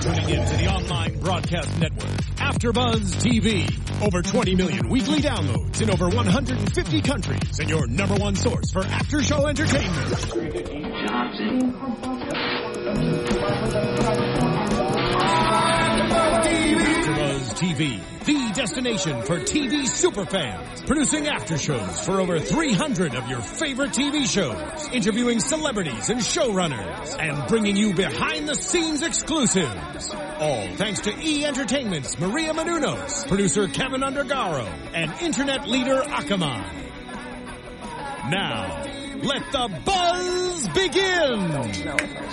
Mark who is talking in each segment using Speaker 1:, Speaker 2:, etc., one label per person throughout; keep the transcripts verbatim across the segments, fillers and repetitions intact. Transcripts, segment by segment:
Speaker 1: tuning in to the online broadcast network, AfterBuzz T V. Over twenty million weekly downloads in over one hundred fifty countries, and your number one source for after-show entertainment. AfterBuzz T V, the destination for T V superfans, producing aftershows for over three hundred of your favorite T V shows, interviewing celebrities and showrunners, and bringing you behind-the-scenes exclusives. All thanks to E! Entertainment's Maria Menounos, producer Kevin Undergaro, and internet leader Akamai. Now, let the buzz begin!
Speaker 2: No. Oh, this is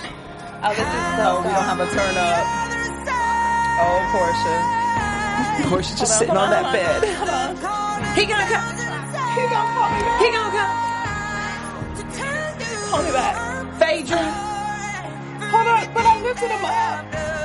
Speaker 2: so we don't have a turn up. Oh, Portia.
Speaker 3: Portia just sitting on, on that bed.
Speaker 2: Hold on. He gonna come. He gonna call me back. He gonna come. Call me back. Phaedra. Hold on, but I lifted him up.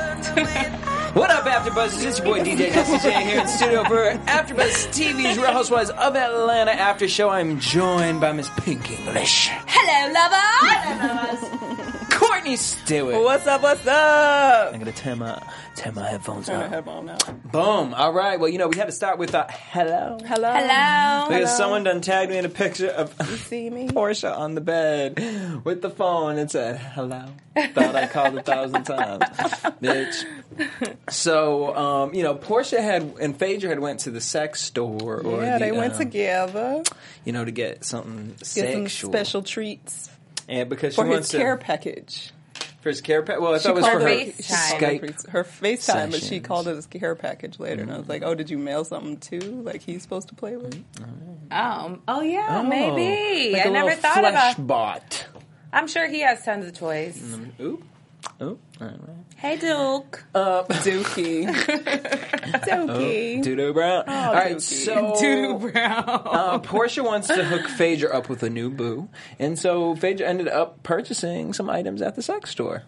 Speaker 3: What up, AfterBuzz? It's your boy D J Jesse J here in the studio for AfterBuzz T V's Real Housewives of Atlanta After Show. I'm joined by Miss Pink English.
Speaker 4: Hello, lovers.
Speaker 3: Courtney Stewart.
Speaker 2: What's up? What's up?
Speaker 3: I'm gonna turn my turn my headphones
Speaker 2: Turn
Speaker 3: on.
Speaker 2: the headphone now.
Speaker 3: Boom. All right. Well, you know we had to start with a hello.
Speaker 2: Hello.
Speaker 4: Hello.
Speaker 3: Because
Speaker 2: Hello.
Speaker 3: someone done tagged me in a picture of
Speaker 2: You see me?
Speaker 3: Portia on the bed with the phone and said hello. Thought I called a thousand times, bitch. So, um, you know, Portia had and Phaedra had went to the sex store, or
Speaker 2: Yeah,
Speaker 3: the,
Speaker 2: they went
Speaker 3: um,
Speaker 2: together.
Speaker 3: you know, to get something
Speaker 2: Get
Speaker 3: sexual,
Speaker 2: some special treats
Speaker 3: and because she
Speaker 2: for his
Speaker 3: wants
Speaker 2: care
Speaker 3: to
Speaker 2: package.
Speaker 3: for his care pack. Well, I
Speaker 2: She
Speaker 3: thought it was
Speaker 2: called
Speaker 3: for her
Speaker 2: it- she called
Speaker 3: Skype.
Speaker 2: it her FaceTime, but she
Speaker 3: sessions.
Speaker 2: called it his care package later. And I was like, oh, did you mail something too? Like he's supposed to play with?
Speaker 4: Oh, oh yeah,
Speaker 3: Oh,
Speaker 4: maybe.
Speaker 3: like
Speaker 4: I
Speaker 3: a
Speaker 4: never
Speaker 3: little
Speaker 4: thought
Speaker 3: flesh
Speaker 4: about.
Speaker 3: bot.
Speaker 4: I'm sure he has tons of toys.
Speaker 3: Oop, oop. All right.
Speaker 4: Hey, Duke.
Speaker 3: Uh,
Speaker 2: Dookie. Dookie.
Speaker 3: Doodoo Brown.
Speaker 2: Oh,
Speaker 3: All right,
Speaker 2: Dookie.
Speaker 3: so
Speaker 4: Doodoo Brown.
Speaker 3: uh, Portia wants to hook Phaedra up with a new boo, and so Phaedra ended up purchasing some items at the sex store.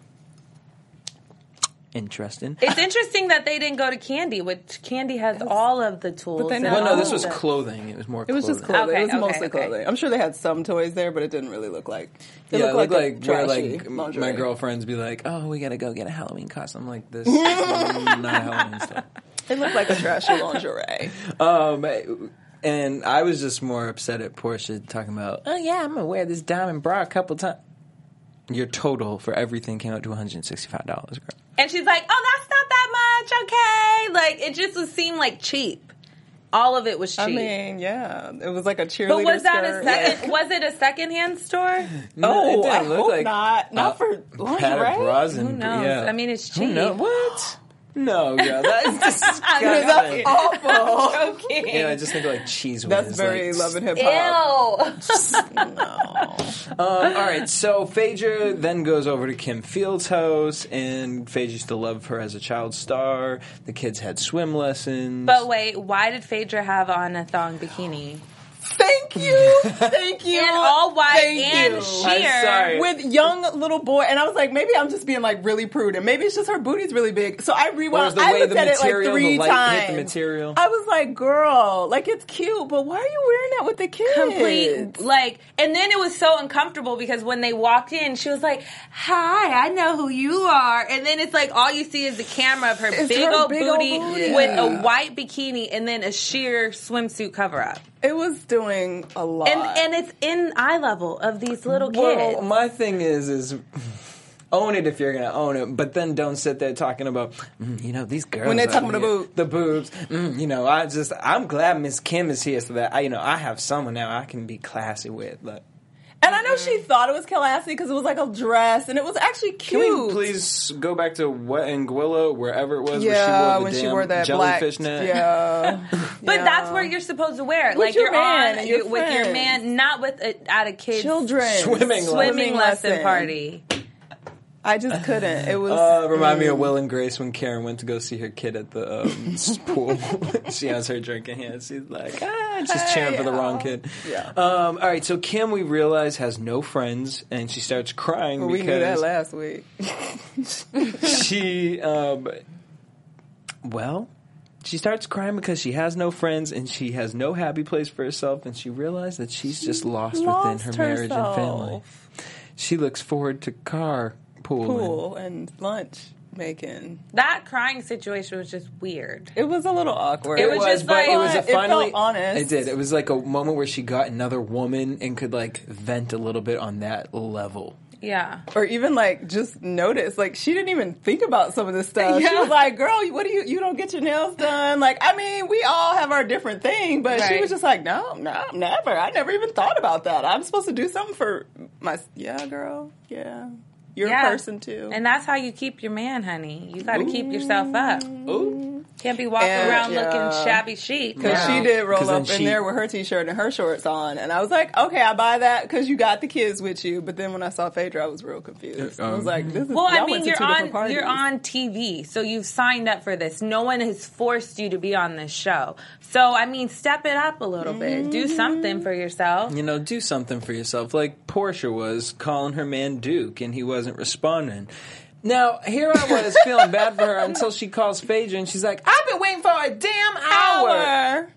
Speaker 3: Interesting.
Speaker 4: It's interesting that they didn't go to Candy, which Candy has all of the tools.
Speaker 2: But they
Speaker 4: and
Speaker 2: never-
Speaker 3: Well, no,
Speaker 4: all
Speaker 3: this
Speaker 4: of
Speaker 3: was
Speaker 4: the-
Speaker 3: clothing. It was more
Speaker 2: It was
Speaker 3: clothing.
Speaker 2: just clothing.
Speaker 4: Okay,
Speaker 2: it was
Speaker 4: okay,
Speaker 2: mostly
Speaker 4: okay.
Speaker 2: clothing. I'm sure they had some toys there, but it didn't really look like. It
Speaker 3: Yeah,
Speaker 2: looked
Speaker 3: it looked
Speaker 2: like,
Speaker 3: like,
Speaker 2: a
Speaker 3: where
Speaker 2: trashy
Speaker 3: like
Speaker 2: lingerie.
Speaker 3: my girlfriends be like, "Oh, we gotta go get a Halloween costume." I'm like, "This is not Halloween stuff."
Speaker 2: It looked like a trashy lingerie.
Speaker 3: Um, and I was just more upset at Portia talking about, "Oh yeah, I'm gonna wear this diamond bra a couple times." Your total for everything came out to one hundred sixty-five dollars, girl.
Speaker 4: And she's like, "Oh, that's not that much, okay." Like it just would seem like cheap. All of it was cheap.
Speaker 2: I mean, yeah, it was like a cheerleader.
Speaker 4: but was that
Speaker 2: skirt.
Speaker 4: a second? Was it a secondhand store?
Speaker 2: Oh,
Speaker 3: it
Speaker 2: I
Speaker 3: didn't look
Speaker 2: hope
Speaker 3: like
Speaker 2: not. Not
Speaker 3: uh,
Speaker 2: for
Speaker 3: padded
Speaker 2: lingerie.
Speaker 3: bras and
Speaker 4: Who knows?
Speaker 3: yeah.
Speaker 4: I mean, it's
Speaker 3: Who
Speaker 4: cheap.
Speaker 3: knows? What? No, girl, that is disgusting.
Speaker 2: That's awful.
Speaker 4: Okay.
Speaker 3: Yeah, I just think of like cheese whiz.
Speaker 2: That's very
Speaker 3: like,
Speaker 2: Love and Hip Hop.
Speaker 4: Ew.
Speaker 3: Um, all right, so Phaedra then goes over to Kim Field's house, and Phaedra used to love her as a child star. The kids had swim lessons.
Speaker 4: But wait, why did Phaedra have on a thong bikini?
Speaker 2: Thank you, thank you,
Speaker 4: And all white
Speaker 2: Thank
Speaker 4: and
Speaker 2: you.
Speaker 4: sheer.
Speaker 3: I'm sorry.
Speaker 2: With young little boy, and I was like, maybe I'm just being like really prude, and maybe it's just her booty's really big. So I
Speaker 3: Or is
Speaker 2: rewound.
Speaker 3: the
Speaker 2: I
Speaker 3: way
Speaker 2: looked
Speaker 3: the
Speaker 2: at it like
Speaker 3: material,
Speaker 2: three
Speaker 3: the light
Speaker 2: times.
Speaker 3: hit the material.
Speaker 2: I was like, girl, like it's cute, but why are you wearing that with the kids?
Speaker 4: Complete, like, and then it was so uncomfortable because when they walked in, she was like, "Hi, I know who you are," and then it's like all you see is the camera of her
Speaker 2: It's
Speaker 4: big,
Speaker 2: her
Speaker 4: old,
Speaker 2: big old
Speaker 4: booty
Speaker 2: booty.
Speaker 4: with
Speaker 2: Yeah.
Speaker 4: a white bikini and then a sheer swimsuit cover up,
Speaker 2: It was doing a lot,
Speaker 4: and and it's in eye level of these little kids.
Speaker 3: Well, my thing is, is own it if you're gonna own it, but then don't sit there talking about, mm, you know, these girls
Speaker 2: When they
Speaker 3: are-
Speaker 2: talking about the boob.
Speaker 3: the boobs. Mm, you know, I just, I'm glad Miss Kim is here so that I, you know, I have someone now I can be classy with. Like,
Speaker 2: and I know she thought it was classy because it was like a dress, and it was actually
Speaker 3: can
Speaker 2: cute.
Speaker 3: we please go back to what Anguilla, wherever it was,
Speaker 2: Yeah,
Speaker 3: where
Speaker 2: when
Speaker 3: she
Speaker 2: she
Speaker 3: wore
Speaker 2: wore
Speaker 3: the damn
Speaker 2: that black,
Speaker 3: jellyfish net?
Speaker 2: yeah.
Speaker 4: But
Speaker 2: Yeah.
Speaker 4: that's where you're supposed to wear it.
Speaker 2: With
Speaker 4: like
Speaker 2: your
Speaker 4: you're
Speaker 2: man
Speaker 4: on
Speaker 2: and your
Speaker 4: you- with your
Speaker 2: friends.
Speaker 4: man, not with a, at a kid's
Speaker 2: Children
Speaker 3: Swimming lesson.
Speaker 4: swimming lesson party.
Speaker 2: I just couldn't. It was.
Speaker 3: Uh, remind me of Will and Grace when Karen went to go see her kid at the um, pool. She has her drink in hand. She's like, ah, just cheering for the wrong kid.
Speaker 2: Yeah.
Speaker 3: Um, all right, so Kim, we realize, has no friends, and she starts crying
Speaker 2: Well, we knew that
Speaker 3: because
Speaker 2: last week.
Speaker 3: she, um, well, she starts crying because she has no friends and she has no happy place for herself, and she realized that she's just lost,
Speaker 2: lost
Speaker 3: within her marriage and family.
Speaker 2: herself.
Speaker 3: She looks forward to car. Pool,
Speaker 2: Pool and lunch. making.
Speaker 4: That crying situation was just weird.
Speaker 2: It was a little awkward.
Speaker 4: It
Speaker 3: It
Speaker 4: was
Speaker 3: was,
Speaker 4: just
Speaker 3: but
Speaker 4: like-
Speaker 3: it was a
Speaker 2: It
Speaker 3: finally.
Speaker 2: felt honest.
Speaker 3: It did. It was like a moment where she got another woman and could like vent a little bit on that level.
Speaker 4: Yeah.
Speaker 2: Or even like just notice, like she didn't even think about some of this stuff. She
Speaker 4: Yeah.
Speaker 2: was like, "Girl, what do you? You don't get your nails done?" Like, I mean, we all have our different thing, but she
Speaker 4: Right.
Speaker 2: was just like, "No, no, never. I never even thought about that. I'm supposed to do something for my yeah, girl. Yeah, you're
Speaker 4: Yeah.
Speaker 2: a person too."
Speaker 4: And that's how you keep your man, honey. You got to keep yourself up.
Speaker 3: Ooh.
Speaker 4: Can't be walking
Speaker 2: And,
Speaker 4: around
Speaker 2: yeah.
Speaker 4: looking shabby chic.
Speaker 2: Because
Speaker 3: Wow.
Speaker 2: she did roll
Speaker 3: 'Cause then
Speaker 2: up in
Speaker 3: she-
Speaker 2: there with her t-shirt and her shorts on, and I was like, "Okay, I buy that because you got the kids with you." But then when I saw Phaedra, I was real confused. I was like, "This is
Speaker 4: Well, I
Speaker 2: y'all
Speaker 4: mean,
Speaker 2: went to
Speaker 4: you're
Speaker 2: two different
Speaker 4: on
Speaker 2: parties."
Speaker 4: you're on T V, so you've signed up for this. No one has forced you to be on this show. So, I mean, step it up a little bit. Do something for yourself.
Speaker 3: You know, do something for yourself. Like Portia was calling her man Duke, and he wasn't responding. Now, here I was feeling bad for her until she calls Phaedra, and she's like, "I've been waiting for a damn hour."
Speaker 2: Hour.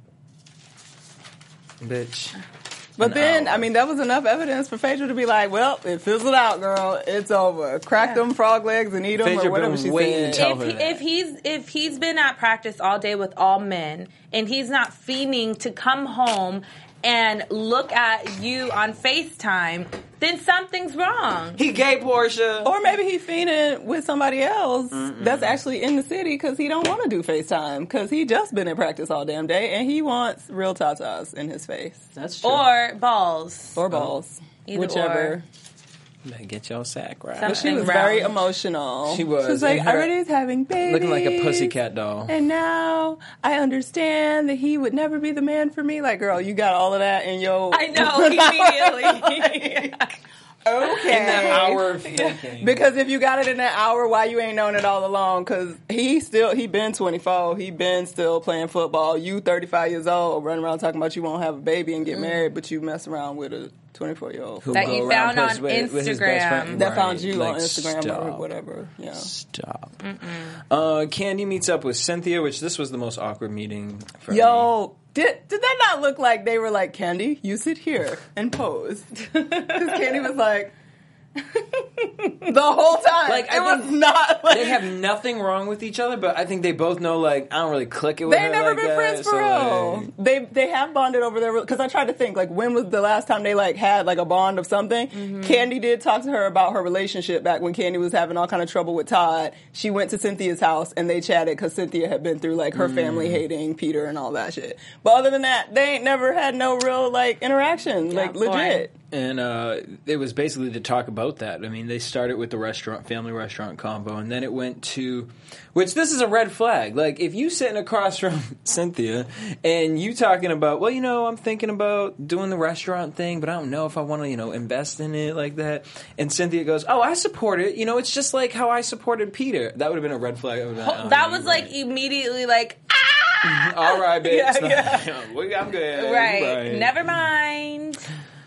Speaker 3: Bitch.
Speaker 2: But
Speaker 3: An
Speaker 2: then,
Speaker 3: hour.
Speaker 2: I mean, that was enough evidence for Phaedra to be like, "Well, it fizzled out, girl. It's over. Crack them frog legs and eat them,"
Speaker 3: Phaedra
Speaker 2: or whatever
Speaker 3: been
Speaker 2: she
Speaker 3: waiting
Speaker 2: said.
Speaker 3: to tell
Speaker 4: If,
Speaker 3: her
Speaker 4: he,
Speaker 3: that.
Speaker 4: if he's if he's been at practice all day with all men and he's not fiending to come home and look at you on FaceTime, then something's wrong.
Speaker 3: He gay Portia.
Speaker 2: Or maybe he fiending with somebody else that's actually in the city because he don't want to do FaceTime because he just been in practice all damn day and he wants real tatas in his face
Speaker 3: That's true.
Speaker 4: Or balls.
Speaker 2: or balls,
Speaker 4: Either
Speaker 2: whichever.
Speaker 4: or.
Speaker 3: Better get your sack right.
Speaker 4: Some-
Speaker 2: But she was
Speaker 4: Round.
Speaker 2: very emotional.
Speaker 3: She was,
Speaker 2: She was like,
Speaker 3: and her-
Speaker 2: "I already was having babies,
Speaker 3: Looking like a pussycat doll.
Speaker 2: and now I understand that he would never be the man for me." Like, girl, you got all of that in your
Speaker 4: I know, immediately.
Speaker 2: okay.
Speaker 3: In that hour of thinking.
Speaker 2: Because if you got it in that hour, why you ain't known it all along? Because he still, he been twenty-four. He been still playing football. You thirty-five years old, running around talking about you won't have a baby and get married, but you mess around with a twenty-four-year-old.
Speaker 3: Who
Speaker 4: That
Speaker 3: go
Speaker 4: you
Speaker 3: around
Speaker 4: found
Speaker 3: push
Speaker 4: on
Speaker 3: with- with his best friend.
Speaker 4: Instagram.
Speaker 2: That
Speaker 3: Right.
Speaker 2: found you
Speaker 3: Like,
Speaker 2: on Instagram or
Speaker 3: stop.
Speaker 2: whatever. Yeah.
Speaker 3: Stop. Uh, Candy meets up with Cynthia, which this was the most awkward meeting for me.
Speaker 2: Yo, did did that not look like they were like, "Candy, you sit here and pose"? Because Candy was like, the whole time.
Speaker 3: Like,
Speaker 2: it
Speaker 3: I
Speaker 2: was
Speaker 3: think
Speaker 2: not like
Speaker 3: They have nothing wrong with each other, but I think they both know, like, I don't really click it with
Speaker 2: They've
Speaker 3: her
Speaker 2: never
Speaker 3: like
Speaker 2: been
Speaker 3: that,
Speaker 2: friends for
Speaker 3: so,
Speaker 2: real.
Speaker 3: like-
Speaker 2: They they have bonded over their because I tried to think like when was the last time they like had like a bond of something.
Speaker 3: Mm-hmm.
Speaker 2: Candy did talk to her about her relationship back when Candy was having all kind of trouble with Todd. She went to Cynthia's house and they chatted because Cynthia had been through like her
Speaker 3: Mm.
Speaker 2: family hating Peter and all that shit. But other than that, they ain't never had no real like interaction, like
Speaker 4: boy.
Speaker 2: legit.
Speaker 3: And uh, it was basically to talk about that. I mean, they started with the restaurant, family restaurant combo, and then it went to, which this is a red flag. Like, if you sitting across from Cynthia and you talking about, well, you know, I'm thinking about doing the restaurant thing, but I don't know if I want to, you know, invest in it like that. And Cynthia goes, oh, I support it. You know, it's just like how I supported Peter. That would have been a red flag. I would've been like, oh,
Speaker 4: That
Speaker 3: you're
Speaker 4: was like
Speaker 3: right.
Speaker 4: immediately like, ah!
Speaker 3: All right, bitch.
Speaker 2: Yeah, yeah.
Speaker 3: We- I'm good.
Speaker 4: Right.
Speaker 3: Right.
Speaker 4: Never mind.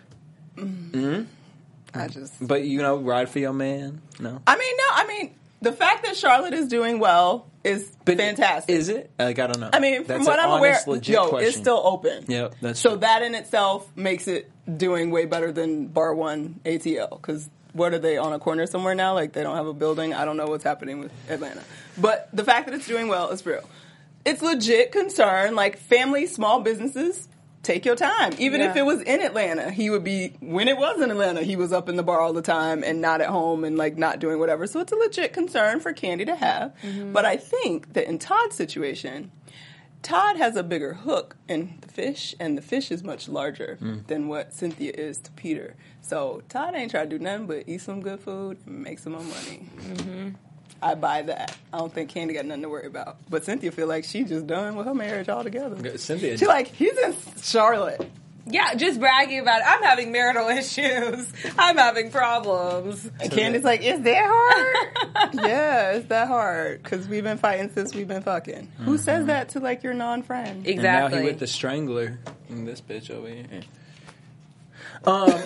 Speaker 2: I just
Speaker 3: But, you know, ride for your man. No.
Speaker 2: I mean no, I mean the fact that Charlotte is doing well is
Speaker 3: But
Speaker 2: fantastic.
Speaker 3: Is it? Like, I don't know.
Speaker 2: I mean,
Speaker 3: That's
Speaker 2: from what
Speaker 3: an
Speaker 2: I'm aware,
Speaker 3: honest, legit
Speaker 2: yo,
Speaker 3: question.
Speaker 2: it's still open.
Speaker 3: Yep, that's
Speaker 2: so
Speaker 3: true.
Speaker 2: that in itself makes it doing way better than Bar One A T L. Because what are they on a corner somewhere now? Like they don't have a building. I don't know what's happening with Atlanta. But the fact that it's doing well is real. It's legit concern. Like family, small businesses. Take your time. Even
Speaker 4: Yeah.
Speaker 2: if it was in Atlanta, he would be, when it was in Atlanta, he was up in the bar all the time and not at home and like not doing whatever. So it's a legit concern for Candy to have.
Speaker 4: Mm-hmm.
Speaker 2: But I think that in Todd's situation, Todd has a bigger hook in the fish, and the fish is much larger than what Cynthia is to Peter. So Todd ain't trying to do nothing but eat some good food and make some more money.
Speaker 4: Mm-hmm.
Speaker 2: I buy that. I don't think Candy got nothing to worry about. But Cynthia feel like she just done with her marriage altogether.
Speaker 3: Cynthia.
Speaker 2: She like, he's in Charlotte.
Speaker 4: Yeah, just bragging about it. I'm having marital issues. I'm having problems.
Speaker 2: And Candy's like, is that hard? Yeah, it's that hard. Because we've been fighting since we've been fucking. Who says that to like your non-friend?
Speaker 3: And now
Speaker 4: Exactly.
Speaker 3: he with the strangler. And this bitch over here. Um.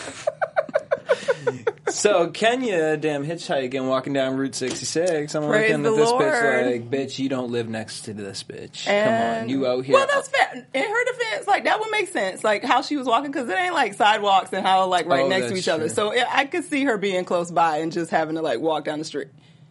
Speaker 3: So Kenya, damn hitchhiking, walking down Route sixty-six. I'm
Speaker 2: Praise
Speaker 3: looking
Speaker 2: the
Speaker 3: at this
Speaker 2: Lord.
Speaker 3: bitch like, bitch, you don't live next to this bitch. Come
Speaker 2: And-
Speaker 3: on, you out here.
Speaker 2: Well, that's fair. In her defense, like that would make sense. Like how she was walking, because it ain't like sidewalks and how like right
Speaker 3: Oh,
Speaker 2: next to
Speaker 3: that's
Speaker 2: each other.
Speaker 3: true.
Speaker 2: So yeah, I could see her being close by and just having to like walk down the street.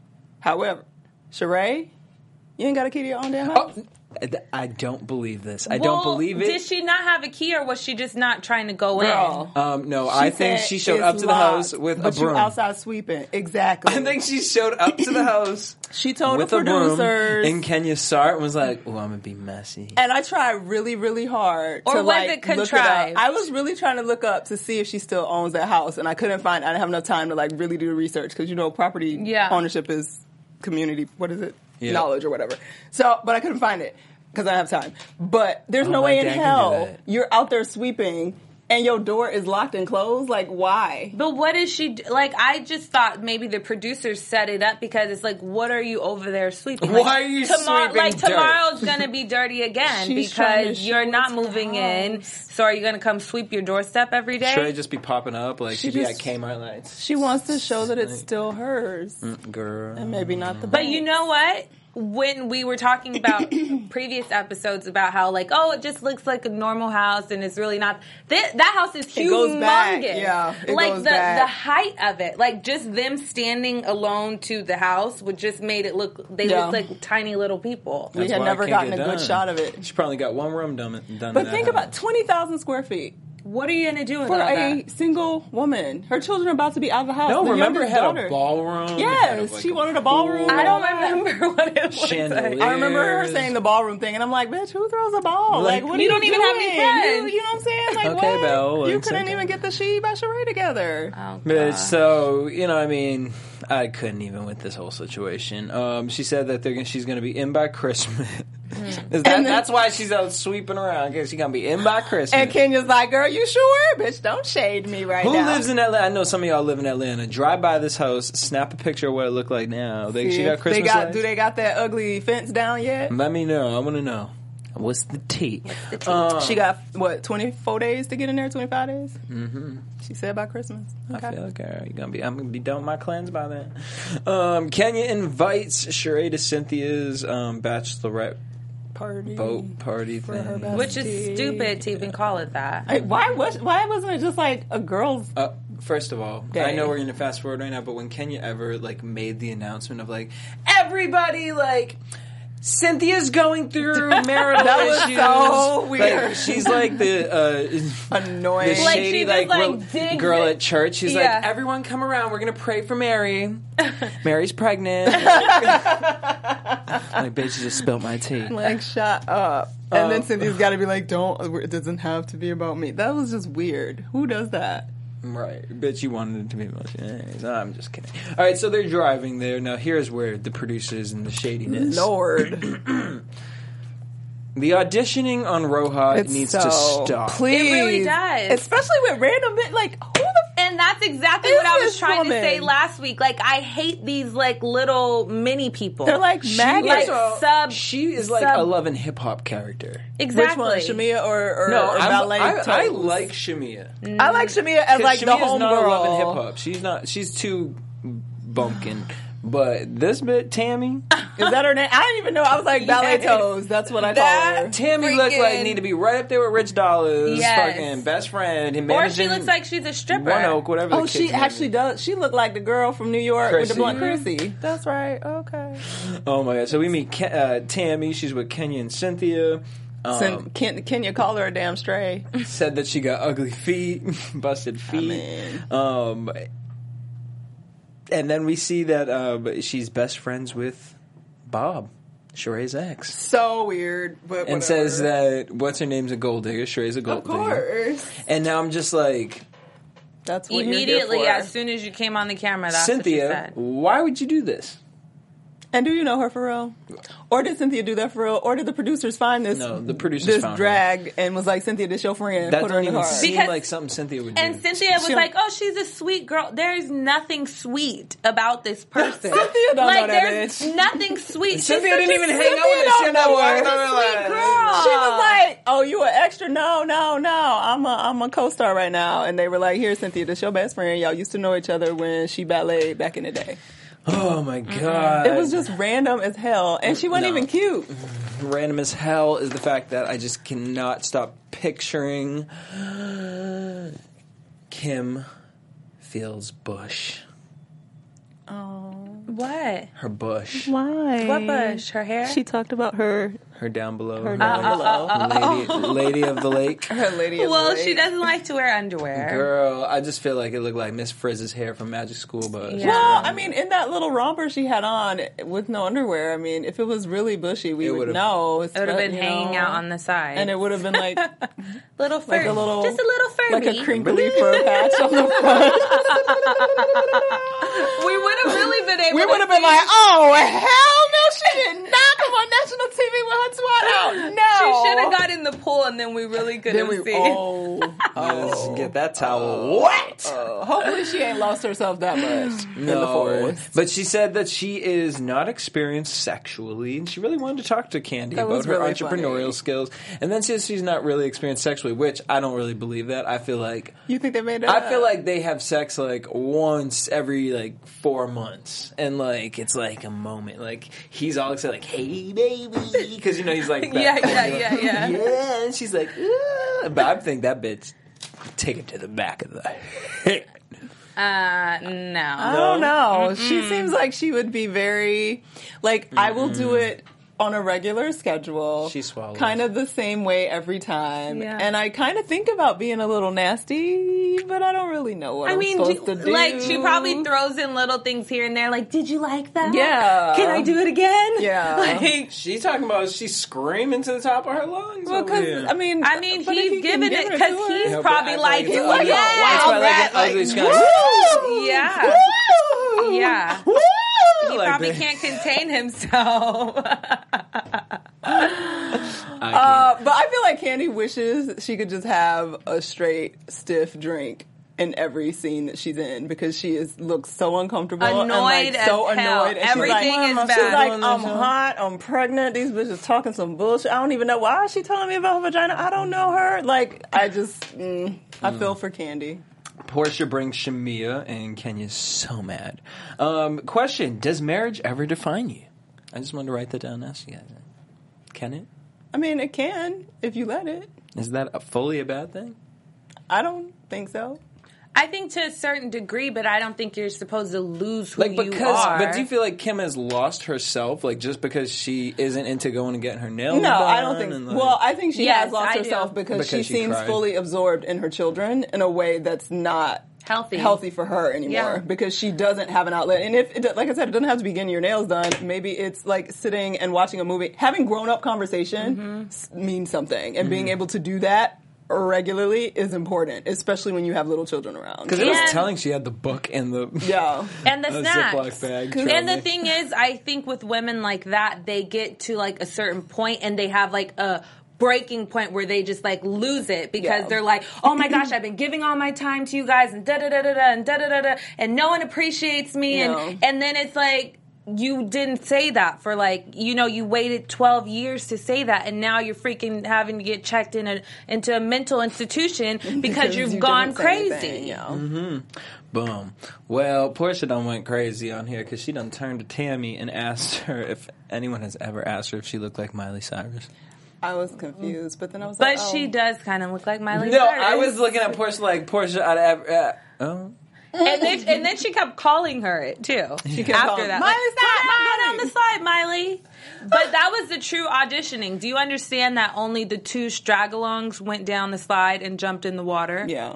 Speaker 2: However, Sheree, you ain't got a key to your own damn house.
Speaker 3: Oh, I don't believe this. I
Speaker 4: Well,
Speaker 3: don't believe it.
Speaker 4: Did she not have a key, or was she just not trying to go
Speaker 2: Girl.
Speaker 4: in?
Speaker 3: Um, no,
Speaker 2: She
Speaker 3: I think
Speaker 2: said
Speaker 3: she showed
Speaker 2: it's
Speaker 3: up to the
Speaker 2: locked,
Speaker 3: house with
Speaker 2: but
Speaker 3: a broom.
Speaker 2: you outside sweeping. Exactly.
Speaker 3: I think she showed up to the house
Speaker 2: she told
Speaker 3: with
Speaker 2: the
Speaker 3: a broom,
Speaker 2: producers.
Speaker 3: and Kenya saw it and was like, "Oh, I'm gonna be messy."
Speaker 2: And I tried really, really hard
Speaker 4: Or
Speaker 2: to
Speaker 4: was
Speaker 2: like
Speaker 4: it
Speaker 2: look it
Speaker 4: contrived?
Speaker 2: up. I was really trying to look up to see if she still owns that house, and I couldn't find. I didn't have enough time to like really do the research because you know property
Speaker 4: Yeah.
Speaker 2: ownership is community. What is it?
Speaker 3: Yeah.
Speaker 2: Knowledge or whatever. So, but I couldn't find it because I don't have time. But there's
Speaker 3: Oh,
Speaker 2: no
Speaker 3: my
Speaker 2: way in
Speaker 3: dad can do
Speaker 2: hell
Speaker 3: that.
Speaker 2: you're out there sweeping and your door is locked and closed. Like, why?
Speaker 4: But what is she do- like? I just thought maybe the producers set it up because it's like, what are you over there sweeping? Like,
Speaker 3: Why are you
Speaker 4: tomorrow,
Speaker 3: sweeping
Speaker 4: Like
Speaker 3: dirt?
Speaker 4: tomorrow's gonna be dirty again
Speaker 2: She's trying to
Speaker 4: because
Speaker 2: show
Speaker 4: you're not
Speaker 2: it's her
Speaker 4: moving in.
Speaker 2: house.
Speaker 4: So are you gonna come sweep your doorstep every day?
Speaker 3: Should I just be popping up like
Speaker 2: She
Speaker 3: she'd be
Speaker 2: just-
Speaker 3: at Kmart lights?
Speaker 2: She wants to show that it's still hers,
Speaker 3: Girl,
Speaker 2: and maybe not the.
Speaker 4: But you know what? When we were talking about previous episodes about how like, oh, it just looks like a normal house and it's really not. That, that house is humongous.
Speaker 2: It goes back, yeah, it
Speaker 4: like
Speaker 2: goes
Speaker 4: the
Speaker 2: back.
Speaker 4: the height of it, like just them standing alone to the house would just made it look. They
Speaker 2: Yeah.
Speaker 4: looked like tiny little people.
Speaker 2: we
Speaker 3: That's
Speaker 2: had
Speaker 3: why
Speaker 2: never
Speaker 3: it can't
Speaker 2: gotten a
Speaker 3: get
Speaker 2: good
Speaker 3: done.
Speaker 2: shot of it.
Speaker 3: She probably got one room done. done
Speaker 2: But
Speaker 3: in
Speaker 2: think
Speaker 3: that
Speaker 2: about
Speaker 3: house.
Speaker 2: twenty thousand square feet.
Speaker 4: What are you gonna do with
Speaker 2: For
Speaker 4: all
Speaker 2: a
Speaker 4: that?
Speaker 2: single woman. Her children are about to be out of the house.
Speaker 3: No,
Speaker 2: The
Speaker 3: remember it
Speaker 2: youngest
Speaker 3: had
Speaker 2: daughter.
Speaker 3: a ballroom. it
Speaker 2: Yes,
Speaker 3: had, like,
Speaker 2: she wanted a ballroom.
Speaker 3: pool.
Speaker 4: I don't remember what it was.
Speaker 3: Chandelier.
Speaker 2: I remember her saying the ballroom thing, and I'm like, bitch, who throws a ball?
Speaker 3: Like,
Speaker 2: Like, what
Speaker 4: you
Speaker 2: are
Speaker 4: don't
Speaker 2: you
Speaker 4: even have any
Speaker 2: doing?
Speaker 4: friends.
Speaker 2: You, you know what I'm saying? Like,
Speaker 3: Okay,
Speaker 2: what?
Speaker 3: Belle,
Speaker 2: You
Speaker 3: like,
Speaker 2: couldn't
Speaker 3: okay.
Speaker 2: even get the She by Sheree together.
Speaker 4: Oh,
Speaker 3: But
Speaker 4: God.
Speaker 3: so you know, I mean, I couldn't even with this whole situation. Um, she said that they're gonna, she's going to be in by Christmas. Is that,
Speaker 2: And then-
Speaker 3: that's why she's out sweeping around because she's going to be in by Christmas.
Speaker 2: And Kenya's like, girl, you sure? Bitch, don't shade me right
Speaker 3: Who
Speaker 2: now.
Speaker 3: lives in Atlanta? I know some of y'all live in Atlanta. Drive by this house, snap a picture of what it looked like now. They, she got
Speaker 2: If
Speaker 3: Christmas
Speaker 2: they got,
Speaker 3: lights?
Speaker 2: do they got that ugly fence down yet?
Speaker 3: Let me know. I want to know. What's the tea?
Speaker 4: the tea?
Speaker 3: Um,
Speaker 2: She got, what, twenty-four days to get in there? twenty-five days? Mm-hmm. She said by Christmas. Okay.
Speaker 3: I feel like uh, you're gonna be. I'm gonna be done with my cleanse by then. Um, Kenya invites Sheree to Cynthia's um, bachelorette
Speaker 2: Party.
Speaker 3: boat party
Speaker 2: For her
Speaker 3: thing.
Speaker 2: best-
Speaker 4: Which is stupid to even call it that.
Speaker 2: Hey, why was why wasn't it just like a girl's?
Speaker 3: Uh, first of all,
Speaker 2: Day.
Speaker 3: I know we're gonna fast forward right now, but when Kenya ever like made the announcement of like everybody like. Cynthia's going through marital
Speaker 2: That was
Speaker 3: issues.
Speaker 2: so weird.
Speaker 3: Like, she's like the uh,
Speaker 2: Annoying.
Speaker 3: the
Speaker 4: Like,
Speaker 3: shady
Speaker 4: she just,
Speaker 3: like,
Speaker 4: like,
Speaker 3: rel-
Speaker 4: digs
Speaker 3: girl
Speaker 4: it.
Speaker 3: at church. She's
Speaker 4: Yeah.
Speaker 3: like, everyone come around. We're gonna pray for Mary. Mary's pregnant. Like, bitch, you just spilled my tea.
Speaker 2: Like, shut up. And then
Speaker 3: Um,
Speaker 2: Cynthia's got to be like, don't, it doesn't have to be about me. That was just weird. Who does that?
Speaker 3: Right, bitch, you wanted it to be about you. Anyways, I'm just kidding. All right, so they're driving there. Now, here's where the producers and the shadiness.
Speaker 2: Lord.
Speaker 3: The auditioning on Roja
Speaker 2: It's
Speaker 3: needs
Speaker 2: so,
Speaker 3: to stop.
Speaker 2: Please.
Speaker 4: It really does.
Speaker 2: Especially with random, bit- like, who the f-
Speaker 4: And that's exactly
Speaker 2: Is
Speaker 4: what I was
Speaker 2: this
Speaker 4: trying
Speaker 2: woman?
Speaker 4: to say last week. Like, I hate these like little mini people.
Speaker 2: They're like
Speaker 3: She
Speaker 2: maggots.
Speaker 4: like
Speaker 3: is-
Speaker 4: sub.
Speaker 3: She is like
Speaker 4: sub-
Speaker 3: a love and hip hop character.
Speaker 4: exactly.
Speaker 2: Which one, Shamia or, or,
Speaker 3: No,
Speaker 2: or
Speaker 3: I'm-
Speaker 2: ballet?
Speaker 3: I, I
Speaker 2: Toes?
Speaker 3: like Shamia.
Speaker 2: I like Shamia as like the
Speaker 3: Shamia's
Speaker 2: home
Speaker 3: not
Speaker 2: girl.
Speaker 3: love and hip hop. She's not. She's too bunkin'. But this bit, Tammy,
Speaker 2: Is that her name? I didn't even know. I was like ballet
Speaker 4: Yes.
Speaker 2: toes. That's what I
Speaker 4: That-
Speaker 2: call her.
Speaker 3: Tammy looks like
Speaker 4: Freaking-
Speaker 3: need to be right up there with Rich Dollars,
Speaker 4: Yes.
Speaker 3: fucking best friend, and
Speaker 4: Or
Speaker 3: managing
Speaker 4: she looks like she's a stripper.
Speaker 3: One Oak, whatever.
Speaker 2: Oh,
Speaker 3: the
Speaker 2: she
Speaker 3: kid's name
Speaker 2: actually
Speaker 3: is.
Speaker 2: does. She looked like the girl from New York with the
Speaker 3: Chrissy.
Speaker 2: blonde Chrissy. That's right. Okay.
Speaker 3: Oh my god! So we meet Ke- uh, Tammy. She's with Kenya and Cynthia. Um,
Speaker 2: Sen- Ken, Kenya called her a damn stray.
Speaker 3: said that she got ugly feet, busted feet.
Speaker 2: mean.
Speaker 3: Um, and then we see that um, she's best friends with Bob, Sheree's ex,
Speaker 2: So weird, but
Speaker 3: and
Speaker 2: whatever.
Speaker 3: says that what's her name's a gold digger. Sheree's a gold
Speaker 2: of
Speaker 3: digger.
Speaker 2: course.
Speaker 3: And now I'm just like,
Speaker 2: That's what
Speaker 4: Immediately,
Speaker 2: you're here for.
Speaker 4: as soon as you came on the camera, that's
Speaker 3: Cynthia,
Speaker 4: what she said.
Speaker 3: why would you do this?
Speaker 2: And do you know her for real? Or did Cynthia do that for real? Or did the producers find this?
Speaker 3: No, the producers
Speaker 2: this
Speaker 3: found her.
Speaker 2: drag and was like, Cynthia, this your friend.
Speaker 3: That
Speaker 2: Put her in
Speaker 3: don't
Speaker 2: the
Speaker 3: even
Speaker 2: car.
Speaker 3: seem
Speaker 4: Because-
Speaker 3: like something Cynthia would do.
Speaker 4: And Cynthia was
Speaker 2: She-
Speaker 4: like, "Oh, she's a sweet girl. There's nothing sweet about this person.
Speaker 2: Cynthia don't know
Speaker 4: like,
Speaker 2: that
Speaker 4: there's
Speaker 2: bitch.
Speaker 4: nothing sweet. She's
Speaker 3: Cynthia
Speaker 4: such
Speaker 3: didn't
Speaker 4: a
Speaker 3: even
Speaker 4: sweet
Speaker 3: hang out with
Speaker 2: Cynthia
Speaker 3: her. She
Speaker 2: don't
Speaker 3: not
Speaker 2: know
Speaker 3: walking
Speaker 2: her.
Speaker 3: over
Speaker 4: Sweet
Speaker 3: like-
Speaker 4: girl.
Speaker 2: She was like, "Oh, you an extra? No, no, no. I'm a I'm a co-star right now." And they were like, "Here, Cynthia, this your best friend. Y'all used to know each other when she balleted back in the day."
Speaker 3: Oh my god!
Speaker 2: It was just random as hell, and she wasn't
Speaker 3: No.
Speaker 2: even cute.
Speaker 3: Random as hell is the fact that I just cannot stop picturing Kim feels Bush.
Speaker 2: Oh,
Speaker 4: What?
Speaker 3: Her bush.
Speaker 2: Why?
Speaker 4: What bush? Her hair?
Speaker 2: She talked about her
Speaker 3: Her down below.
Speaker 2: her
Speaker 3: Her
Speaker 2: down
Speaker 4: uh,
Speaker 2: below.
Speaker 4: uh, uh,
Speaker 3: lady, lady of the lake.
Speaker 2: her lady. Of
Speaker 4: Well,
Speaker 2: the
Speaker 4: she
Speaker 2: lake.
Speaker 4: doesn't like to wear underwear.
Speaker 3: Girl, I just feel like it looked like Miss Frizz's hair from Magic School Bus.
Speaker 4: Yeah.
Speaker 2: Well, I mean, in that little romper she had on with no underwear, I mean, if it was really bushy, we
Speaker 3: It
Speaker 2: would
Speaker 3: would've-
Speaker 2: know.
Speaker 4: It would have been
Speaker 2: you
Speaker 4: hanging
Speaker 2: know,
Speaker 4: out on the side.
Speaker 2: and it would have been like
Speaker 4: little fur,
Speaker 2: like a little,
Speaker 4: just a little furby.
Speaker 2: like a crinkly fur patch on the front.
Speaker 4: We would have really been able.
Speaker 2: We
Speaker 4: to
Speaker 2: would have been
Speaker 4: see-
Speaker 2: like, oh hell no, she did not come on national T V with her twat out. No,
Speaker 4: She should have got in the pool, and then we really couldn't
Speaker 2: Then we,
Speaker 4: see.
Speaker 2: oh,
Speaker 3: Yes,
Speaker 2: oh,
Speaker 3: get that towel wet.
Speaker 2: oh. Hopefully she ain't lost herself that much in the
Speaker 3: No,
Speaker 2: forest.
Speaker 3: but she said that she is not experienced sexually, and she really wanted to talk to Candy
Speaker 2: That
Speaker 3: about
Speaker 2: was
Speaker 3: her
Speaker 2: really
Speaker 3: entrepreneurial
Speaker 2: funny.
Speaker 3: skills. And then says she's not really experienced sexually, which I don't really believe that. I feel like
Speaker 2: You think they made it?
Speaker 3: I feel like they have sex like once every like four months, and like it's like a moment. Like he's all excited, like "Hey, baby," because you know he's like,
Speaker 4: Yeah,
Speaker 3: that-
Speaker 4: yeah, yeah, yeah.
Speaker 3: yeah, and she's like, "Ah." But I think that bitch take it to the back of the head.
Speaker 4: Uh, no.
Speaker 2: I don't know. She seems like she would be very, like, I will do it on a regular schedule.
Speaker 3: She swallows.
Speaker 2: Kind of the same way every time.
Speaker 4: Yeah.
Speaker 2: And I kind of think about being a little nasty, but I don't really know what
Speaker 4: I
Speaker 2: I'm
Speaker 4: mean,
Speaker 2: supposed
Speaker 4: do-
Speaker 2: to do.
Speaker 4: like she probably throws in little things here and there. Like, did you like that?
Speaker 2: Yeah.
Speaker 4: Can I do it again?
Speaker 2: Yeah.
Speaker 4: Like,
Speaker 3: She's talking about she's screaming to the top of her lungs.
Speaker 2: Well,
Speaker 3: over here.
Speaker 2: because, I mean,
Speaker 4: I mean,
Speaker 2: but if
Speaker 4: he's
Speaker 2: he can
Speaker 4: giving
Speaker 2: give
Speaker 4: it
Speaker 2: to
Speaker 4: because
Speaker 2: her-
Speaker 4: he's
Speaker 3: Yeah, but
Speaker 4: probably
Speaker 3: I
Speaker 4: like,
Speaker 3: it's
Speaker 2: He's
Speaker 3: ugly.
Speaker 2: like a
Speaker 4: yeah,
Speaker 3: That's why,
Speaker 2: wild
Speaker 3: like,
Speaker 2: rat,
Speaker 3: it's ugly.
Speaker 2: like,
Speaker 3: It's kinda-
Speaker 2: woo!
Speaker 4: yeah,
Speaker 2: Woo!
Speaker 4: yeah.
Speaker 2: Woo!
Speaker 4: He
Speaker 3: Like
Speaker 4: probably
Speaker 3: that.
Speaker 4: can't contain himself.
Speaker 3: I can't.
Speaker 2: Uh, but I feel like Candy wishes she could just have a straight, stiff drink in every scene that she's in because she is looks so uncomfortable and
Speaker 4: Annoyed
Speaker 2: like
Speaker 4: as
Speaker 2: so
Speaker 4: hell.
Speaker 2: annoyed. And
Speaker 4: Everything
Speaker 2: she's like,
Speaker 4: is
Speaker 2: she's
Speaker 4: bad.
Speaker 2: like, I'm hot, I'm pregnant. These bitches talking some bullshit. I don't even know why is she telling me about her vagina. I don't know her. Like, I just, mm, I feel for Candy.
Speaker 3: Portia brings Shamia, and Kenya's so mad. Um, question: does marriage ever define you? I just wanted to write that down and ask you guys. Can it?
Speaker 2: I mean, it can if you let it.
Speaker 3: Is that a, fully a bad thing?
Speaker 2: I don't think so.
Speaker 4: I think to a certain degree, but I don't think you're supposed to lose who
Speaker 3: Like
Speaker 4: you
Speaker 3: because,
Speaker 4: are.
Speaker 3: but do you feel like Kim has lost herself, like just because she isn't into going and getting her nails
Speaker 2: No,
Speaker 3: done?
Speaker 2: I don't think.
Speaker 3: and, like-
Speaker 2: Well, I think she
Speaker 4: Yes,
Speaker 2: has lost
Speaker 4: I do.
Speaker 2: herself because,
Speaker 3: Because
Speaker 2: she,
Speaker 3: she
Speaker 2: seems
Speaker 3: cried.
Speaker 2: fully absorbed in her children in a way that's not
Speaker 4: Healthy.
Speaker 2: healthy for her anymore
Speaker 4: Yeah.
Speaker 2: because she doesn't have an outlet. And if, it, like I said, it doesn't have to be getting your nails done. Maybe it's like sitting and watching a movie. Having grown up conversation
Speaker 4: Mm-hmm.
Speaker 2: s- means something, and being able to do that regularly is important, especially when you have little children around.
Speaker 3: because it was
Speaker 4: And-
Speaker 3: telling she had the book and the
Speaker 2: Yeah.
Speaker 4: and the
Speaker 3: a
Speaker 4: snacks.
Speaker 3: Ziploc bag.
Speaker 4: And the
Speaker 3: trolley.
Speaker 4: thing is, I think with women like that, they get to like a certain point and they have like a breaking point where they just like lose it because
Speaker 2: Yeah.
Speaker 4: they're like, oh my gosh, I've been giving all my time to you guys and da da da da da and da da da da and no one appreciates me
Speaker 2: No.
Speaker 4: and and then it's like you didn't say that for like you know you waited twelve years to say that and now you're freaking having to get checked in a, into a mental institution because, you've
Speaker 2: you
Speaker 4: gone
Speaker 2: didn't say
Speaker 4: crazy.
Speaker 2: anything, yeah.
Speaker 3: Mm-hmm. Boom. Well, Portia done went crazy on here because she done turned to Tammy and asked her if anyone has ever asked her if she looked like Miley Cyrus.
Speaker 2: I was confused, but then I was
Speaker 4: But
Speaker 2: like, oh.
Speaker 4: she does kind of look like Miley
Speaker 3: No,
Speaker 4: Cyrus.
Speaker 3: I was looking at Portia like Portia. I'd ever. Uh, oh.
Speaker 4: And then, and then she kept calling her it too. She
Speaker 2: kept
Speaker 4: after
Speaker 2: calling,
Speaker 4: that,
Speaker 2: "Miley,
Speaker 4: like,
Speaker 2: stop,
Speaker 4: "Get
Speaker 2: Miley."
Speaker 4: on the slide, Miley." But that was the true auditioning. Do you understand that only the two stragalongs went down the slide and jumped in the water?
Speaker 2: Yeah.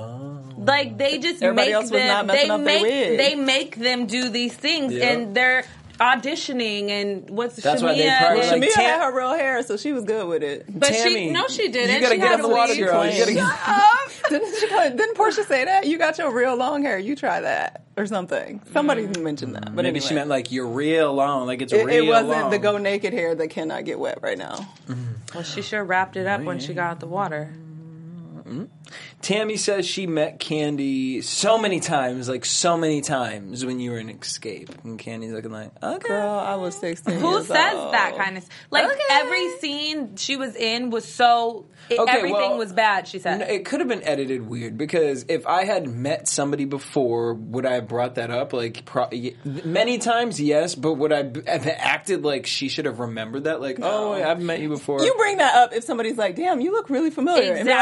Speaker 4: Like they just
Speaker 2: Everybody
Speaker 4: make
Speaker 2: else was
Speaker 4: them.
Speaker 2: not
Speaker 4: They
Speaker 2: messing up their
Speaker 4: make
Speaker 2: wig.
Speaker 4: they make them do these things,
Speaker 3: Yeah.
Speaker 4: and they're auditioning. And what's
Speaker 3: That's
Speaker 4: Shamia?
Speaker 3: why they probably
Speaker 2: Well,
Speaker 3: like,
Speaker 2: Shamia
Speaker 3: Tam-
Speaker 2: had her real hair, so she was good with it.
Speaker 4: But
Speaker 3: Tammy,
Speaker 4: she no, she didn't.
Speaker 3: You gotta
Speaker 4: she
Speaker 3: get
Speaker 4: had
Speaker 3: in the
Speaker 4: a
Speaker 3: water,
Speaker 4: weave.
Speaker 3: girl. You gotta get.
Speaker 2: Up. Didn't, she, didn't Portia say that? You got your real long hair. You try that or something. Somebody mentioned that. But
Speaker 3: Maybe
Speaker 2: anyway.
Speaker 3: she meant like you're real long, like it's
Speaker 2: it,
Speaker 3: real
Speaker 2: it wasn't
Speaker 3: long.
Speaker 2: the go naked hair that cannot get wet right now.
Speaker 4: Well, she sure wrapped it up when she got out the water.
Speaker 3: Tammy says she met Candy so many times, like so many times when you were in Escape. And Candy's looking like, okay.
Speaker 2: Girl, I was sixteen.
Speaker 4: Who
Speaker 2: years
Speaker 4: says
Speaker 2: old.
Speaker 4: that kind of like
Speaker 2: Okay.
Speaker 4: every scene she was in was so it,
Speaker 3: Okay,
Speaker 4: everything
Speaker 3: well,
Speaker 4: was bad. She said
Speaker 3: No, it could have been edited weird because if I had met somebody before, would I have brought that up? Like pro- y- many times, yes, but would I b- have acted like she should have remembered that? Like, oh, I've met you before.
Speaker 2: You bring that up if somebody's like, "Damn, you look really familiar," and be like, "Well,
Speaker 4: Exactly.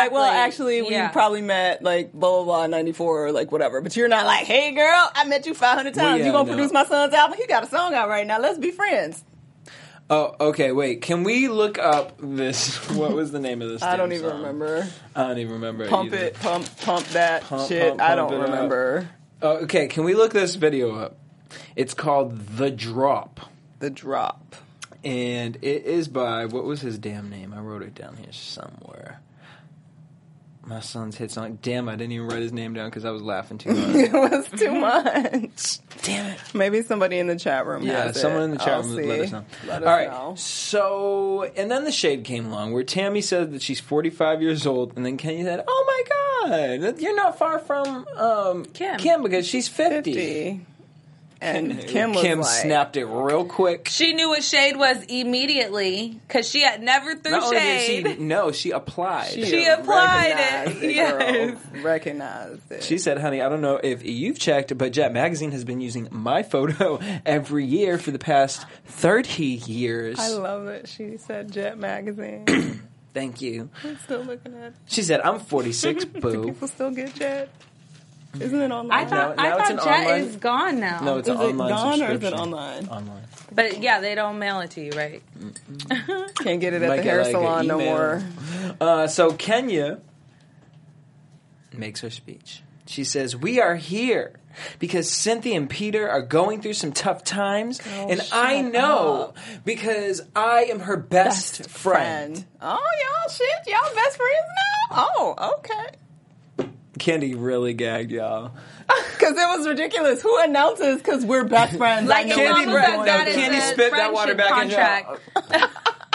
Speaker 2: actually, we
Speaker 4: Yeah.
Speaker 2: probably met like blah blah blah ninety-four or like whatever. But you're not like, hey girl, I met you five hundred times.
Speaker 3: Well, yeah,
Speaker 2: you gonna
Speaker 3: no.
Speaker 2: produce my son's album? He got a song out right now. Let's be friends.
Speaker 3: Oh, okay. Wait. Can we look up this? What was the name of this?
Speaker 2: I don't
Speaker 3: damn
Speaker 2: even
Speaker 3: song?
Speaker 2: remember.
Speaker 3: I don't even remember.
Speaker 2: Pump
Speaker 3: either.
Speaker 2: it, pump, pump that
Speaker 3: Pump,
Speaker 2: shit.
Speaker 3: pump,
Speaker 2: I
Speaker 3: pump
Speaker 2: don't
Speaker 3: it up.
Speaker 2: remember.
Speaker 3: Oh, okay. Can we look this video up? It's called "The Drop,"
Speaker 2: The Drop.
Speaker 3: and it is by what was his damn name? I wrote it down here somewhere. My son's hit song. Damn, I didn't even write his name down because I was laughing too hard.
Speaker 2: It was too much.
Speaker 3: Damn it.
Speaker 2: Maybe somebody in the chat room
Speaker 3: Yeah,
Speaker 2: has
Speaker 3: someone
Speaker 2: it.
Speaker 3: in the chat
Speaker 2: I'll
Speaker 3: room
Speaker 2: see.
Speaker 3: let us know.
Speaker 2: Let us
Speaker 3: All right,
Speaker 2: know.
Speaker 3: so, and then the shade came along where Tammy said that she's forty-five years old, and then Kenya said, oh my God, you're not far from um,
Speaker 4: Kim.
Speaker 3: Kim because she's fifty.
Speaker 2: fifty. And Kim was
Speaker 3: Kim
Speaker 2: like,
Speaker 3: snapped it real quick.
Speaker 4: She knew what shade was immediately because she had never threw
Speaker 3: Not only did
Speaker 4: shade.
Speaker 3: she, no, she applied.
Speaker 2: she,
Speaker 4: She applied
Speaker 2: recognized
Speaker 4: it.
Speaker 2: Girl. Recognized it.
Speaker 3: She said, honey, I don't know if you've checked, but Jet Magazine has been using my photo every year for the past thirty years.
Speaker 2: I love it. She said Jet Magazine.
Speaker 3: Thank you.
Speaker 2: I'm still looking at it.
Speaker 3: She said, I'm forty-six,
Speaker 2: Do
Speaker 3: boo.
Speaker 2: people still get Jet? Isn't it online?
Speaker 4: I thought,
Speaker 3: Now- now
Speaker 4: I
Speaker 3: it's
Speaker 4: thought
Speaker 3: an
Speaker 4: Jet
Speaker 3: online-
Speaker 4: is gone now.
Speaker 3: No, it's
Speaker 2: is
Speaker 3: an
Speaker 2: it
Speaker 3: online
Speaker 2: gone or is it
Speaker 3: subscription.
Speaker 2: online?
Speaker 3: Online.
Speaker 4: But yeah, they don't mail it to you, right?
Speaker 2: Can't get it at
Speaker 3: Might
Speaker 2: the
Speaker 3: get,
Speaker 2: hair
Speaker 3: like,
Speaker 2: salon
Speaker 3: an
Speaker 2: no
Speaker 3: email.
Speaker 2: more.
Speaker 3: Uh, so Kenya makes her speech. She says, we are here because Cynthia and Peter are going through some tough times,
Speaker 2: Girl,
Speaker 3: and
Speaker 2: shut
Speaker 3: I know
Speaker 2: up.
Speaker 3: because I am her best,
Speaker 2: Best
Speaker 3: friend.
Speaker 2: Oh, y'all shit. Y'all best friends now? Oh, okay.
Speaker 3: Candy really gagged y'all.
Speaker 2: Because it was ridiculous. Who announces because we're best friends?
Speaker 4: Like,
Speaker 2: I know
Speaker 4: it's
Speaker 3: Candy
Speaker 2: what
Speaker 4: almost
Speaker 2: you're
Speaker 3: Brett-
Speaker 4: as
Speaker 2: doing.
Speaker 4: bad
Speaker 3: no,
Speaker 4: as
Speaker 3: Candy
Speaker 4: a
Speaker 3: spit that water
Speaker 4: friendship
Speaker 3: back in
Speaker 4: contract.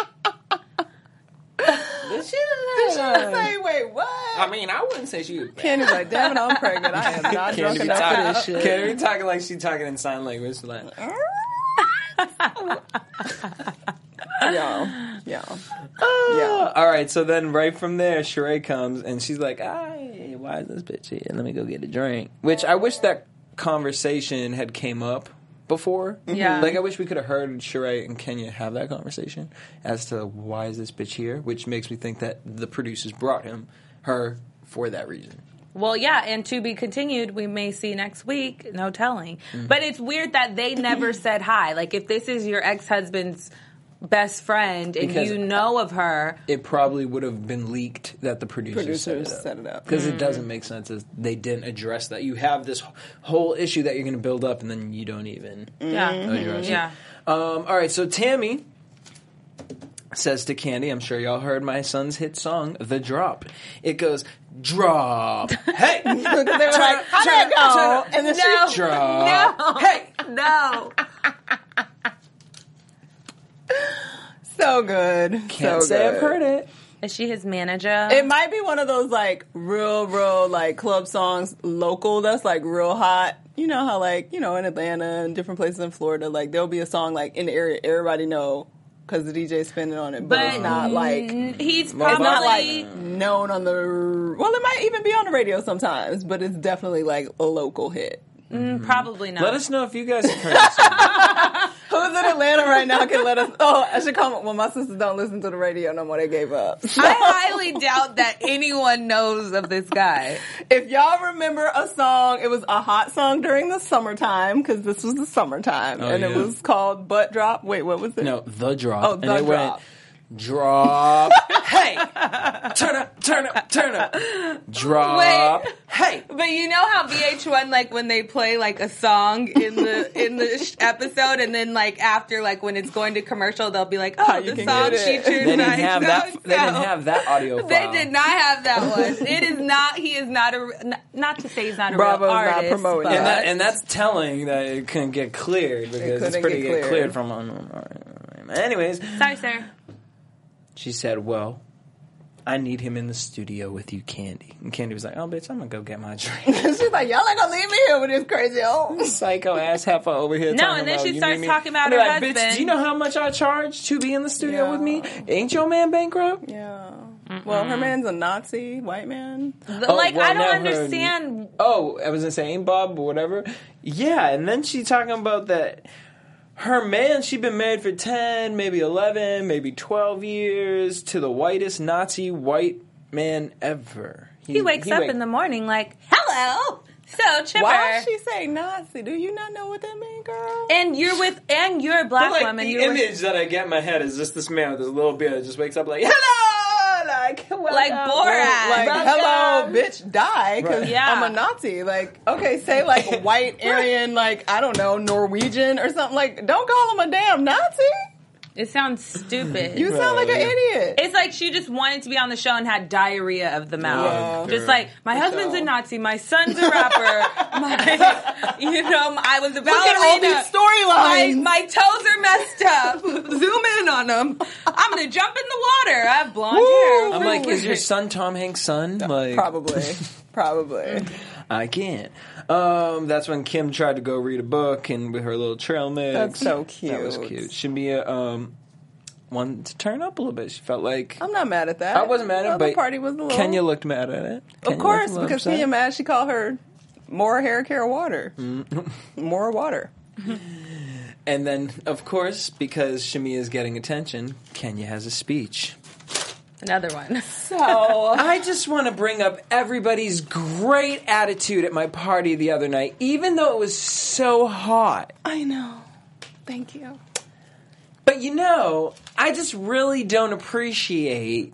Speaker 2: Did she say, wait, what?
Speaker 3: I mean, I wouldn't say she was bad.
Speaker 2: Candy's like, damn it, I'm pregnant. I am not drunk
Speaker 3: Candy be
Speaker 2: enough for
Speaker 3: talking,
Speaker 2: this shit.
Speaker 3: Candy be talking like she talking in sign language. Like,
Speaker 2: Yo, yo.
Speaker 3: yeah. All right. So then, right from there, Sheree comes and she's like, "Ay, why is this bitch here? Let me go get a drink." Which I wish that conversation had came up before.
Speaker 4: Yeah.
Speaker 3: Like I wish we could have heard Sheree and Kenya have that conversation as to why is this bitch here. Which makes me think that the producers brought him her for that reason.
Speaker 4: Well, yeah, and to be continued, we may see next week, no telling.
Speaker 3: Mm.
Speaker 4: But it's weird that they never said hi. Like, if this is your ex-husband's best friend and
Speaker 3: Because
Speaker 4: you know of her,
Speaker 3: It probably would have been leaked that the producers,
Speaker 2: Producers
Speaker 3: set it
Speaker 2: set it up.
Speaker 3: Because
Speaker 4: Mm.
Speaker 3: it doesn't make sense as they didn't address that. You have this whole issue that you're going to build up and then you don't even
Speaker 4: yeah,
Speaker 3: address
Speaker 4: yeah.
Speaker 3: it. Um, all right, so Tammy says to Candy, I'm sure y'all heard my son's hit song, The Drop. It goes, drop. Hey!
Speaker 2: They were like, how'd that go? And then
Speaker 4: No.
Speaker 2: she
Speaker 3: Drop.
Speaker 4: No.
Speaker 3: Hey!
Speaker 4: No.
Speaker 2: so good.
Speaker 3: Can't
Speaker 2: so
Speaker 3: say
Speaker 2: good.
Speaker 3: I've heard it.
Speaker 4: Is she his manager?
Speaker 2: It might be one of those like real, real like club songs local that's like real hot. You know how like, you know, in Atlanta and different places in Florida, like there'll be a song like in the area everybody know because the D J's spinning on it, but,
Speaker 4: but
Speaker 2: it's not like
Speaker 4: he's
Speaker 2: it's not
Speaker 4: probably
Speaker 2: like known on the. Well, it might even be on the radio sometimes, but it's definitely like a local hit.
Speaker 4: mm, probably not.
Speaker 3: Let us know if you guys have heard this song.
Speaker 2: Who's in Atlanta right now can let us. Oh, I should comment. Well, my sisters don't listen to the radio no more. They gave up.
Speaker 4: I highly doubt that anyone knows of this guy.
Speaker 2: If y'all remember a song, it was a hot song during the summertime because this was the summertime,
Speaker 3: Oh,
Speaker 2: and it
Speaker 3: yeah.
Speaker 2: was called "Butt Drop." Wait, what was it?
Speaker 3: No, The Drop.
Speaker 2: Oh,
Speaker 3: and
Speaker 2: The
Speaker 3: it
Speaker 2: Drop.
Speaker 3: went, drop. Hey! Turn up, turn up, turn up. Drop.
Speaker 4: Wait.
Speaker 3: Hey!
Speaker 4: But you know how V H one, like, when they play, like, a song in the in the sh- episode, and then, like, after, like, when it's going to commercial, they'll be like,
Speaker 2: How
Speaker 4: oh,
Speaker 2: you
Speaker 4: the
Speaker 2: can
Speaker 4: song
Speaker 2: get it.
Speaker 4: features
Speaker 3: They didn't
Speaker 4: Nice
Speaker 3: have that.
Speaker 4: So-and-so.
Speaker 3: They didn't have that audio file.
Speaker 4: They did not have that one. It is not, he is not a, n- not to say he's not a
Speaker 2: Bravo's
Speaker 4: real
Speaker 2: not
Speaker 4: artist.
Speaker 2: promoting
Speaker 4: but-
Speaker 3: And, that, and that's telling that it couldn't get cleared because it's
Speaker 2: couldn't
Speaker 3: pretty
Speaker 2: get
Speaker 3: get
Speaker 2: cleared.
Speaker 3: cleared from. Um, anyways,
Speaker 4: Sorry, sir.
Speaker 3: she said, "Well, I need him in the studio with you, Candy." And Candy was like, "Oh, bitch, I'm gonna go get my drink."
Speaker 2: She's like, y'all ain't gonna leave me here with this crazy old.
Speaker 3: Psycho ass heifer over here.
Speaker 4: No,
Speaker 3: talking
Speaker 4: and then
Speaker 3: about,
Speaker 4: she
Speaker 3: you
Speaker 4: starts
Speaker 3: need me.
Speaker 4: talking about
Speaker 3: They're
Speaker 4: her
Speaker 3: like,
Speaker 4: husband.
Speaker 3: Bitch, do you know how much I charge to be in the studio
Speaker 2: Yeah.
Speaker 3: with me? Ain't your man bankrupt?
Speaker 2: Yeah. Well, her man's a Nazi, white man.
Speaker 4: The-
Speaker 3: Oh,
Speaker 4: like,
Speaker 3: well,
Speaker 4: I don't
Speaker 3: now her-
Speaker 4: understand.
Speaker 3: Oh, I was gonna say ain't Bob or whatever. Yeah, and then she talking about that her man, she been married for ten, maybe eleven, maybe twelve years to the whitest Nazi white man ever.
Speaker 4: He wakes up
Speaker 3: wake-
Speaker 4: in the morning like, hello, so chipper.
Speaker 2: Why is she saying Nazi? Do you not know what that means, girl?
Speaker 4: And you're with, and you're a black
Speaker 3: But, like,
Speaker 4: woman.
Speaker 3: the
Speaker 4: You're with-
Speaker 3: image that I get in my head is just this man with this little beard that just wakes up like, hello, like, welcome.
Speaker 4: Like Borat.
Speaker 2: Like,
Speaker 3: Welcome.
Speaker 2: hello, bitch, die, because
Speaker 3: Right.
Speaker 4: Yeah.
Speaker 2: I'm a Nazi. Like, okay, say like white, Aryan, like, I don't know, Norwegian or something. Like, don't call him a damn Nazi.
Speaker 4: It sounds stupid.
Speaker 2: You sound like an
Speaker 3: Right.
Speaker 2: idiot.
Speaker 4: It's like she just wanted to be on the show and had diarrhea of the mouth.
Speaker 2: Yeah.
Speaker 4: Just like, my
Speaker 2: For
Speaker 4: husband's
Speaker 2: sure.
Speaker 4: a Nazi, my son's a rapper, my, you know, I was a
Speaker 2: Look at all
Speaker 4: ballerina.
Speaker 2: these storylines.
Speaker 4: My, my toes are messed up. Zoom in on them. I'm gonna jump in the water. I have blonde hair.
Speaker 3: I'm like, is your son Tom Hanks' son? Like,
Speaker 2: Probably. Probably.
Speaker 3: I can't. Um, that's when Kim tried to go read a book and with her little trail mix.
Speaker 2: That's so cute.
Speaker 3: That was cute. Shamia um, wanted to turn up a little bit. She felt like
Speaker 2: I'm not mad at that.
Speaker 3: I wasn't mad at it,
Speaker 2: the
Speaker 3: but
Speaker 2: party was a little.
Speaker 3: Kenya looked mad at it.
Speaker 2: Of
Speaker 3: Kenya
Speaker 2: course,
Speaker 3: looked a little
Speaker 2: because
Speaker 3: upset.
Speaker 2: Kenya mad. She called her more hair care water.
Speaker 3: Mm-hmm.
Speaker 2: More water.
Speaker 3: And then, of course, because Shamia is getting attention, Kenya has a speech.
Speaker 4: Another one.
Speaker 2: So
Speaker 3: I just want to bring up everybody's great attitude at my party the other night, even though it was so hot.
Speaker 2: I know. Thank you.
Speaker 3: But you know, I just really don't appreciate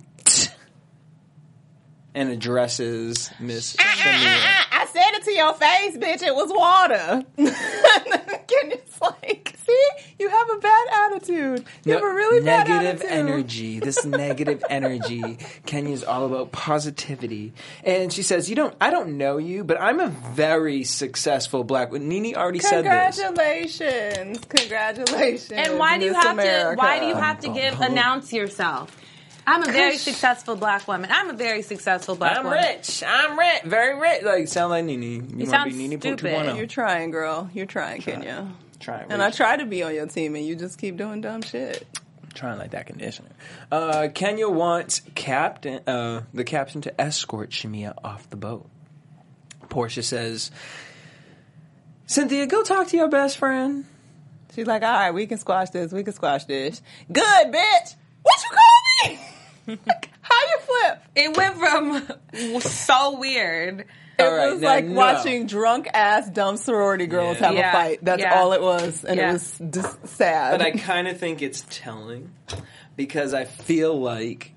Speaker 3: and addresses Miss Shamia.
Speaker 2: I said it to your face, bitch. It was water. Kenya's like, see, you have a bad attitude. You have a really bad
Speaker 3: negative
Speaker 2: attitude.
Speaker 3: energy. This negative energy. Kenya's all about positivity, and she says, "You don't. I don't know you, but I'm a very successful black woman." Nene already said this.
Speaker 2: Congratulations. Congratulations.
Speaker 4: And why do you
Speaker 2: Miss
Speaker 4: have
Speaker 2: America.
Speaker 4: to? Why do you have to give announce yourself? I'm a very successful black woman. I'm a very successful black
Speaker 3: I'm
Speaker 4: woman.
Speaker 3: rich. I'm rich. Very rich. Like sound like Nene. You, want to
Speaker 4: sound
Speaker 3: be Nene
Speaker 4: stupid.
Speaker 2: You're trying, girl. You're trying, Kenya.
Speaker 3: Trying.
Speaker 2: And I try to be on your team, and you just keep doing dumb shit.
Speaker 3: Trying like that conditioner. Uh, Kenya wants captain, uh, the captain to escort Shamia off the boat. Portia says, Cynthia, go talk to your best friend.
Speaker 2: She's like, all right, we can squash this. We can squash this. Good, bitch. What you call me? How you flip?
Speaker 4: It went from so weird.
Speaker 2: It
Speaker 3: All right,
Speaker 2: was
Speaker 3: now,
Speaker 2: like
Speaker 3: no.
Speaker 2: watching drunk ass dumb sorority girls
Speaker 3: Yeah.
Speaker 2: have
Speaker 4: Yeah,
Speaker 2: a fight. That's
Speaker 4: yeah.
Speaker 2: all it was, and
Speaker 4: Yeah.
Speaker 2: it was just sad.
Speaker 3: But I kind of think it's telling because I feel like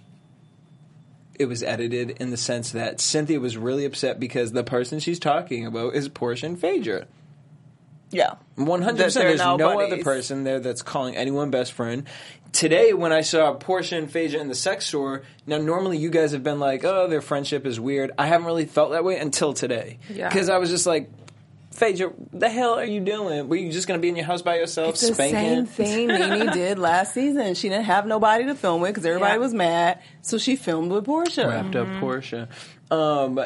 Speaker 3: it was edited in the sense that Cynthia was really upset because the person she's talking about is Portia and Phaedra.
Speaker 2: yeah,
Speaker 3: one hundred
Speaker 2: That
Speaker 3: percent
Speaker 2: they're
Speaker 3: there's
Speaker 2: now
Speaker 3: no
Speaker 2: buddies.
Speaker 3: other person there that's calling anyone best friend. Today, when I saw Portia and Phaedra in the sex store, now normally you guys have been like, oh, their friendship is weird. I haven't really felt that way until today.
Speaker 4: Yeah.
Speaker 3: Because I was just like, Phaedra, the hell are you doing? Were you just going to be in your house by yourself
Speaker 2: it's the
Speaker 3: spanking?
Speaker 2: same thing Nene did last season. She didn't have nobody to film with because everybody
Speaker 4: Yeah.
Speaker 2: was mad, so she filmed with Portia.
Speaker 3: Wrapped up Portia. Um,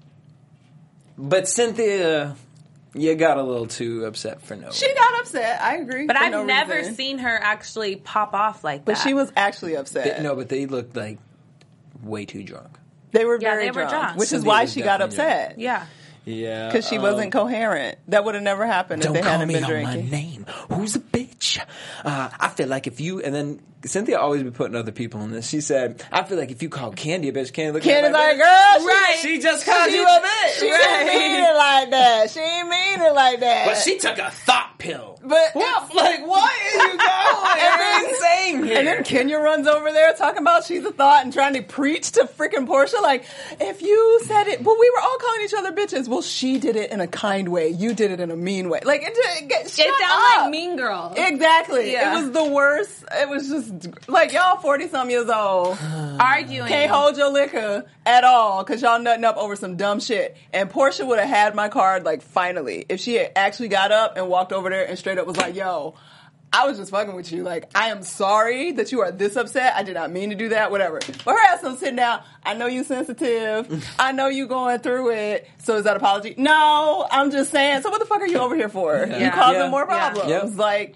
Speaker 3: but Cynthia, you got a little too upset for no
Speaker 2: She got upset. I agree,
Speaker 4: But
Speaker 2: for
Speaker 4: I've
Speaker 2: no
Speaker 4: never
Speaker 2: reason.
Speaker 4: seen her actually pop off like
Speaker 2: But
Speaker 4: that.
Speaker 2: she was actually upset.
Speaker 3: They- no, but they looked like way too drunk.
Speaker 2: They were
Speaker 4: Yeah,
Speaker 2: very
Speaker 4: they were
Speaker 2: drunk,
Speaker 4: drunk.
Speaker 2: which is
Speaker 3: Cynthia
Speaker 2: why
Speaker 3: was
Speaker 2: she got
Speaker 3: definitely
Speaker 2: upset.
Speaker 4: Yeah.
Speaker 3: Yeah.
Speaker 2: Because she
Speaker 3: um,
Speaker 2: wasn't coherent. That would have never happened
Speaker 3: Don't
Speaker 2: if they
Speaker 3: call
Speaker 2: hadn't
Speaker 3: me
Speaker 2: been
Speaker 3: on
Speaker 2: drinking.
Speaker 3: my name. Who's a bitch? Uh, I feel like if you and then Cynthia always be putting other people in this. She said, "I feel like if you call Candy a bitch, Candy look
Speaker 2: Candy's
Speaker 3: at my
Speaker 2: like,
Speaker 3: bitch."
Speaker 2: girl, she,
Speaker 3: right? She just called you a bitch.
Speaker 2: she didn't mean it like that. She didn't mean it like that.
Speaker 3: But she took a thought pill.
Speaker 2: But
Speaker 3: What? Like, what are you going? You're insane here.
Speaker 2: And then Kenya runs over there talking about she's a thought and trying to preach to freaking Portia. Like, if you said it, but we were all calling each other bitches. Well, she did it in a kind way. You did it in a mean way. Like, it, it, it,
Speaker 4: It
Speaker 2: shut
Speaker 4: sounds
Speaker 2: up.
Speaker 4: like Mean Girl.
Speaker 2: Exactly.
Speaker 4: Yeah.
Speaker 2: It was the worst. It was just like y'all forty some years old
Speaker 4: Arguing.
Speaker 2: can't hold your liquor at all because y'all nutting up over some dumb shit. And Portia would have had my card like finally if she had actually got up and walked over there and straight up was like, "Yo, I was just fucking with you. Like, I am sorry that you are this upset. I did not mean to do that. Whatever." But her ass was sitting down. I know you sensitive. I know you going through it. So is that apology? No, I'm just saying. So what the fuck are you over here for? You
Speaker 4: Yeah.
Speaker 2: causing
Speaker 3: Yeah.
Speaker 2: more
Speaker 4: Yeah.
Speaker 2: problems.
Speaker 3: Yep.
Speaker 2: Like.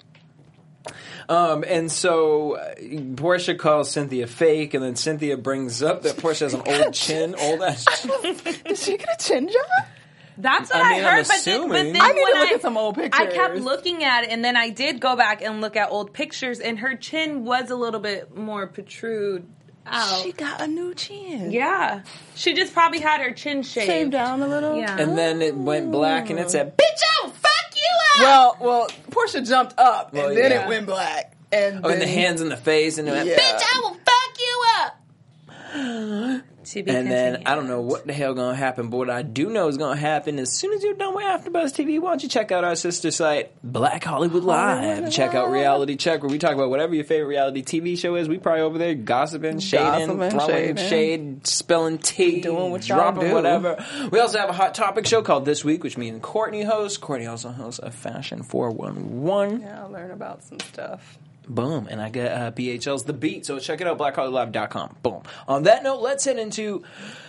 Speaker 3: Um, and so uh, Portia calls Cynthia fake, and then Cynthia brings up that Portia has an old chin, old ass chin.
Speaker 2: Did she get a chin job?
Speaker 4: That's what
Speaker 3: I
Speaker 4: I,
Speaker 3: mean, I'm
Speaker 4: heard, but then, but
Speaker 3: assuming.
Speaker 4: then
Speaker 2: I need
Speaker 4: when
Speaker 2: to look
Speaker 4: I,
Speaker 2: at some old pictures.
Speaker 4: I kept looking at it, and then I did go back and look at old pictures, and her chin was a little bit more protrude out.
Speaker 2: She got a new chin.
Speaker 4: Yeah. She just probably had her chin shaved.
Speaker 2: Shaved down a little.
Speaker 4: Yeah.
Speaker 3: And then it went black, and it said, "Bitch, I'll fuck you up."
Speaker 2: Well, well, Portia jumped up,
Speaker 3: Well,
Speaker 2: and then
Speaker 3: yeah.
Speaker 2: it went black. And
Speaker 3: Oh,
Speaker 2: then,
Speaker 3: and the hands in the face, and it went,
Speaker 2: Yeah.
Speaker 3: "Bitch, I will fuck you up."
Speaker 4: To be
Speaker 3: And then
Speaker 4: continued.
Speaker 3: I don't know what the hell gonna happen, but what I do know is gonna happen as soon as you're done with AfterBuzz T V. Why don't you check out our sister site, Black Hollywood Live?
Speaker 2: Hollywood
Speaker 3: Check out
Speaker 2: Live.
Speaker 3: Reality Check, where we talk about whatever your favorite reality T V show is. We probably over there gossiping, shading,
Speaker 2: Gossiping,
Speaker 3: throwing
Speaker 2: shading.
Speaker 3: shade, spilling tea,
Speaker 2: Doing what y'all
Speaker 3: dropping
Speaker 2: do.
Speaker 3: whatever. We also have a hot topic show called This Week, which me and Courtney host. Courtney also hosts a Fashion four one one.
Speaker 2: Yeah, I'll learn about some stuff.
Speaker 3: Boom. And I get uh, B H L's The Beat, so check it out, black hollywood live dot com. Boom. On that note, let's head into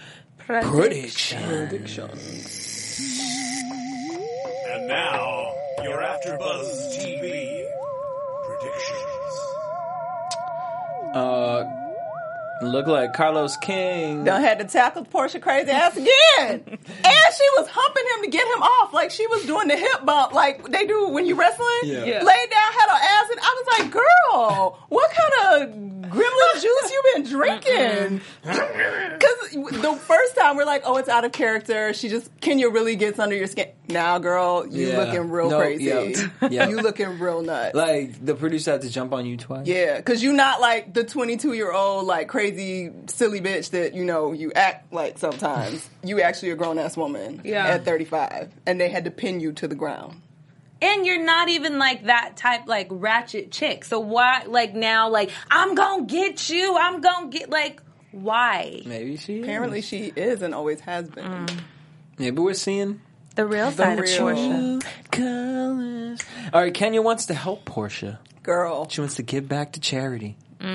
Speaker 3: predictions.
Speaker 1: And now, your AfterBuzz T V predictions.
Speaker 3: Uh, look like Carlos King.
Speaker 2: Done had to tackle Portia crazy ass again. And she was humping him to get him off. Like she was doing the hip bump like they do when you wrestling.
Speaker 3: Yeah.
Speaker 4: Yeah.
Speaker 2: Laid down, had her ass, and I was like, girl, what kind of gremlin juice you been drinking? Because the first time we're like, oh, it's out of character. She just, Kenya really gets under your skin. Now, girl, you
Speaker 3: Yeah.
Speaker 2: looking real
Speaker 3: No,
Speaker 2: crazy.
Speaker 3: yeah. Yeah.
Speaker 2: You looking real nuts.
Speaker 3: Like, the producer had to jump on you twice.
Speaker 2: Yeah, because you're not like the twenty-two-year-old, like, crazy, silly bitch that, you know, you act like sometimes. You actually a grown-ass woman
Speaker 4: Yeah.
Speaker 2: at thirty-five, and they had to pin you to the ground.
Speaker 4: And you're not even like that type, like, ratchet chick. So why, like, now, like, I'm gonna get you, I'm gonna get, like, why?
Speaker 3: Maybe she is.
Speaker 2: Apparently she is and always has been.
Speaker 3: Maybe we're seeing
Speaker 4: The real side
Speaker 2: real-
Speaker 4: of Portia.
Speaker 3: colors. All right, Kenya wants to help Portia.
Speaker 2: Girl.
Speaker 3: She wants to give back to charity.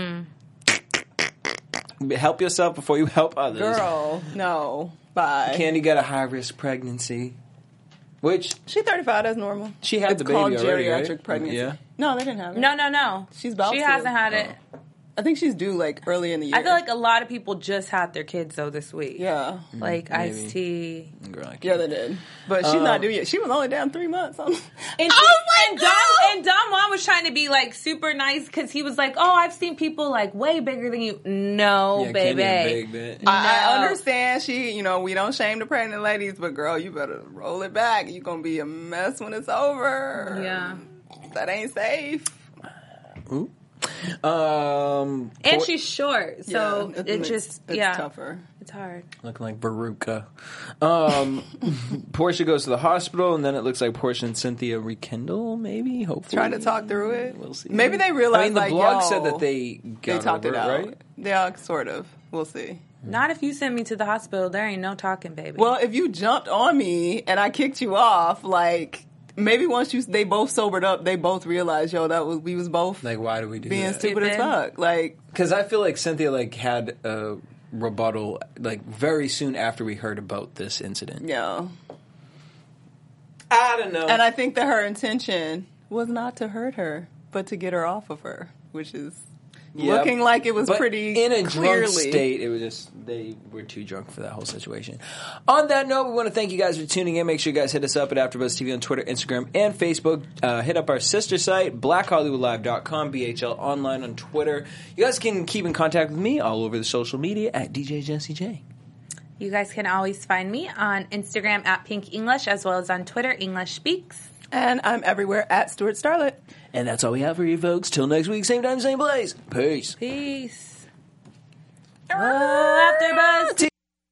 Speaker 3: Help yourself before you help others.
Speaker 2: Girl. No. Bye.
Speaker 3: Candy got a high-risk pregnancy, which
Speaker 2: She thirty-five, that's normal.
Speaker 3: She had
Speaker 2: it's
Speaker 3: the baby
Speaker 2: called
Speaker 3: already,
Speaker 2: geriatric
Speaker 3: right?
Speaker 2: pregnancy.
Speaker 3: Yeah.
Speaker 2: No, they didn't have it.
Speaker 4: No, no, no.
Speaker 2: She's about
Speaker 4: She
Speaker 2: to.
Speaker 4: hasn't had it.
Speaker 2: I think she's due like early in the year.
Speaker 4: I feel like a lot of people just had their kids, though, this week.
Speaker 2: Yeah.
Speaker 4: Like
Speaker 3: Maybe.
Speaker 4: Ice-T.
Speaker 3: girl, I can't.
Speaker 2: Yeah, they did. But she's not due yet. She was only down three months. I'm,
Speaker 4: And,
Speaker 2: I
Speaker 4: she,
Speaker 2: was like,
Speaker 4: and,
Speaker 2: girl!
Speaker 4: Don, and Don Juan was trying to be like super nice because he was like, "Oh, I've seen people like way bigger than you." No,
Speaker 3: Yeah,
Speaker 4: baby.
Speaker 3: Candy a big bitch.
Speaker 2: I, I
Speaker 4: No.
Speaker 2: understand she, you know, we don't shame the pregnant ladies, but girl, you better roll it back. You're going to be a mess when it's over.
Speaker 4: Yeah.
Speaker 2: That ain't safe.
Speaker 3: Ooh. Um,
Speaker 4: And
Speaker 3: Por-
Speaker 4: she's short, so
Speaker 2: Yeah,
Speaker 4: it
Speaker 2: it's-
Speaker 4: just
Speaker 2: it's
Speaker 4: yeah,
Speaker 2: tougher.
Speaker 4: it's hard.
Speaker 3: looking like Veruca. Um, Portia goes to the hospital, and then it looks like Portia and Cynthia rekindle. Maybe, hopefully,
Speaker 2: Trying to talk through it.
Speaker 3: We'll see.
Speaker 2: Maybe they realized,
Speaker 3: I mean, the
Speaker 2: like,
Speaker 3: blog
Speaker 2: yo,
Speaker 3: said that they
Speaker 2: They
Speaker 3: got
Speaker 2: talked
Speaker 3: over
Speaker 2: it out.
Speaker 3: right?
Speaker 2: Yeah, sort of. We'll see.
Speaker 4: Not if you send me to the hospital. There ain't no talking, baby.
Speaker 2: Well, if you jumped on me and I kicked you off, like, maybe once you they both sobered up, they both realized, yo, that was we was both
Speaker 3: Like, why do we do
Speaker 2: being
Speaker 3: that?
Speaker 2: stupid as
Speaker 4: Stupid.
Speaker 2: fuck. Like,
Speaker 3: Because I feel like Cynthia like had a rebuttal like very soon after we heard about this incident.
Speaker 2: yeah.
Speaker 3: I don't know.
Speaker 2: And I think that her intention was not to hurt her, but to get her off of her, which is
Speaker 3: Yeah,
Speaker 2: looking like it was
Speaker 3: but
Speaker 2: pretty
Speaker 3: in a
Speaker 2: clearly.
Speaker 3: drunk state. It was just they were too drunk for that whole situation. On that note, we want to thank you guys for tuning in. Make sure you guys hit us up at AfterBuzz T V on Twitter, Instagram, and Facebook. Uh, hit up our sister site, black hollywood live dot com, B H L online on Twitter. You guys can keep in contact with me all over the social media at D J Jesse J.
Speaker 4: you guys can always find me on Instagram at Pink English as well as on Twitter, English Speaks.
Speaker 2: And I'm everywhere at Stuart Starlet.
Speaker 3: And that's all we have for you folks. Till next week, same time, same place. Peace.
Speaker 4: Peace. Oh, AfterBuzz.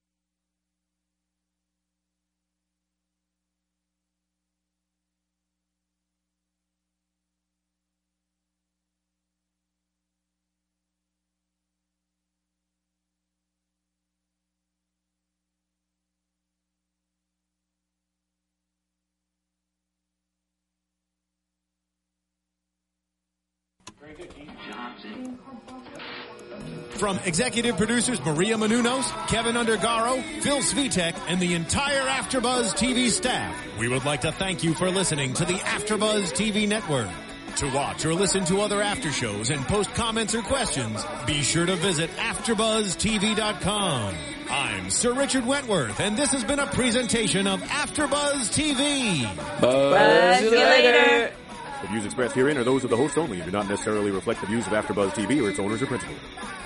Speaker 1: From executive producers Maria Menounos, Kevin Undergaro, Phil Svitek, and the entire AfterBuzz T V staff, we would like to thank you for listening to the AfterBuzz T V network. To watch or listen to other after shows and post comments or questions, be sure to visit after buzz T V dot com. I'm Sir Richard Wentworth, and this has been a presentation of AfterBuzz T V.
Speaker 3: Buzz
Speaker 4: you later.
Speaker 5: The views expressed herein are those of the host only and do not necessarily reflect the views of AfterBuzz T V or its owners or principals.